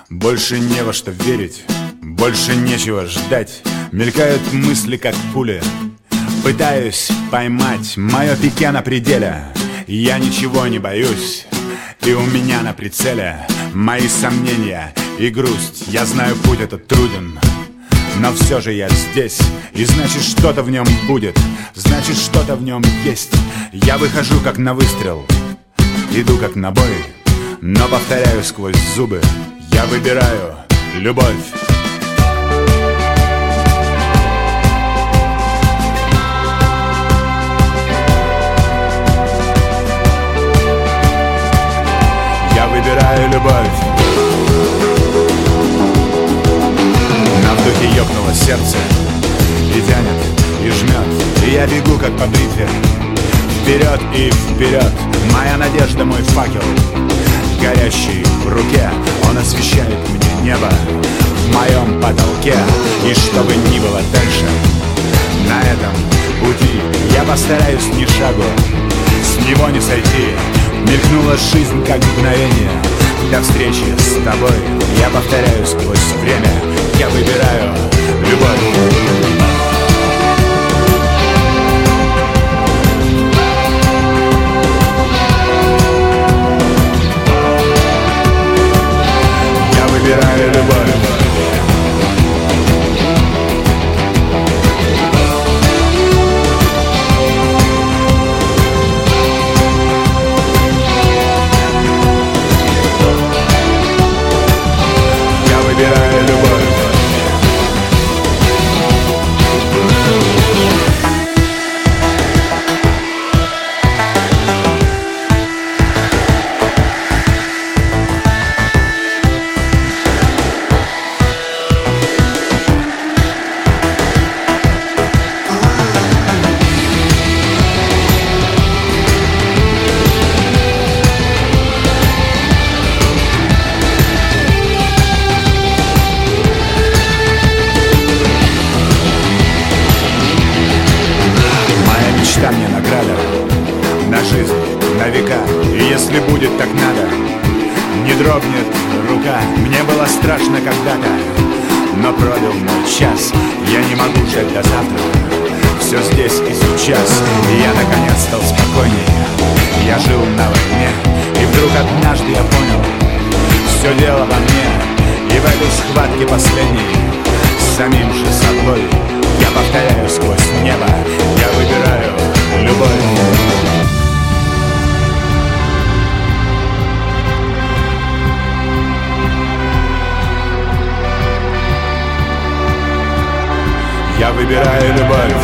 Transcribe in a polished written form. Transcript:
Больше не во что верить, больше нечего ждать. Мелькают мысли, как пули. Пытаюсь поймать мое пике на пределе. Я ничего не боюсь, и у меня на прицеле мои сомнения и грусть. Я знаю, путь этот труден, но все же я здесь. И значит, что-то в нем будет, значит, что-то в нем есть. Я выхожу как на выстрел, иду как на бой, но повторяю сквозь зубы: я выбираю любовь. Я выбираю любовь. На вдохе ёкнуло сердце, и тянет, и жмет, и я бегу как по бритве. Вперед и вперед, моя надежда, мой факел, горящий в руке, он освещает мне небо в моем потолке. И что бы ни было дальше на этом пути, я постараюсь ни шагу с него не сойти. Мелькнула жизнь как мгновение, до встречи с тобой я повторяю сквозь время: я выбираю любовь. Выбираю любовь. Я выбираю любовь. Мечта мне награда на жизнь, на века. И если будет так надо, не дрогнет рука. Мне было страшно когда-то, но пробил мой час. Я не могу ждать до завтра, все здесь и сейчас. И я наконец стал спокойнее. Я жил на войне, и вдруг однажды я понял: все дело во мне. И в этой схватке последней с самим же собой я повторяю сквозь небо: я выбираю любовь. Я выбираю любовь.